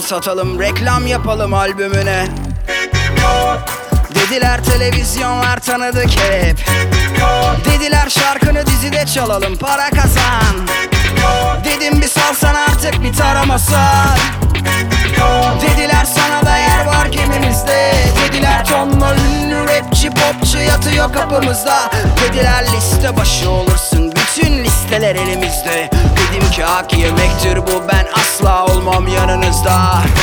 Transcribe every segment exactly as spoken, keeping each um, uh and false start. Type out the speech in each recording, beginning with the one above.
satalım, reklam yapalım albümüne. Dediler televizyonlar tanıdık hep. Dediler şarkını dizide çalalım, para kazan. Dedim bir salsan artık, bir taramasan. Dediler sana da yer var gemimizde. Dediler tonla ünlü rapçi popçu yatıyor kapımızda. Dediler liste başı olursun, bütün listeler elimizde. Dedim ki hak yemektir bu, ben asla olmam yanınızda.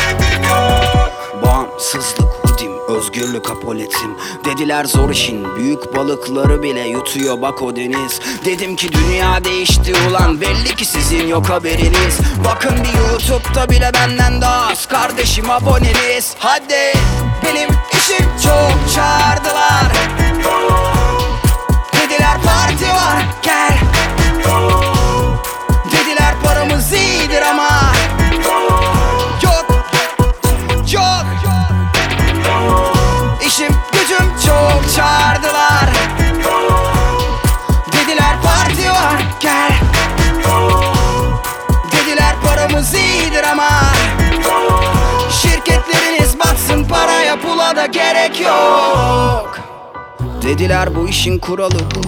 Bağımsızlık hudim, özgürlük apoletim. Dediler zor işin, büyük balıkları bile yutuyor bak o deniz. Dedim ki dünya değişti ulan, belli ki sizin yok haberiniz. Bakın bir YouTube'da bile benden daha az kardeşim aboneniz. Hadi benim işim çok, çağırdılar. Dediler parti var gel. Dediler paramız iyidir ama yok, yok. İşim gücüm çok, çağırdılar. Dediler parti var gel. Dediler paramız iyidir ama şirketleriniz batsın, paraya pula da gerek yok. Dediler bu işin kuralı bu.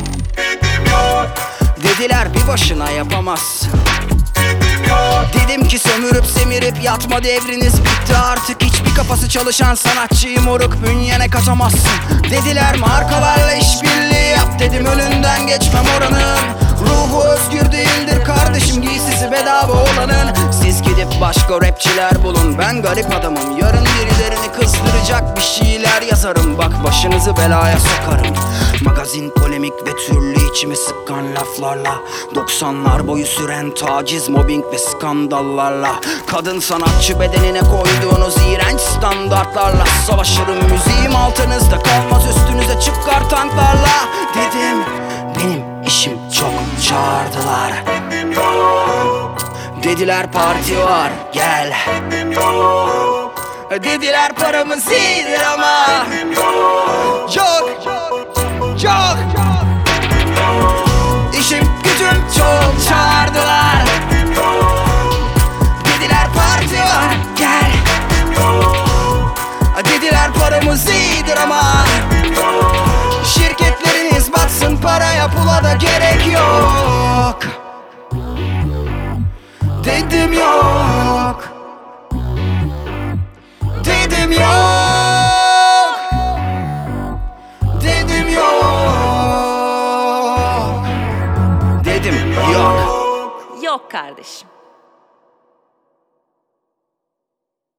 Dediler bir başına yapamazsın. Dedim ki sömürüp semirip yatma devriniz bitti artık. Hiçbir kafası çalışan sanatçıyı moruk bünyene katamazsın. Dediler markalarla işbirliği yap, dedim önünden geçmem oranın. Ruhu özgür değildir kardeşim, giysisi bedava olanın. Siz gidip başka rapçiler bulun, ben garip adamım. Yarın birilerini kızdıracak bir şeyler yazarım. Bak başınızı belaya sokarım. Magazin, polemik ve türlü içimi sıkan laflarla. doksanlar boyu süren taciz, mobbing ve skandallarla. Kadın sanatçı bedenine koyduğunuz iğrenç standartlarla. Savaşırım müziğim altınızda kalmaz, üstünüze çıkar tanklarla. Dedim benim işim çok, çağırdılar. Dediler parti var gel. Dediler paramız iyidir ama yok, yok. İşim gücüm çok, çağırdılar. Dediler parti var gel. Dediler paramız iyidir ama şirketleriniz batsın, paraya pula da gerek yok. Dedim yok. Dedim yok. Dedim yok. Dedim yok. Yok kardeşim.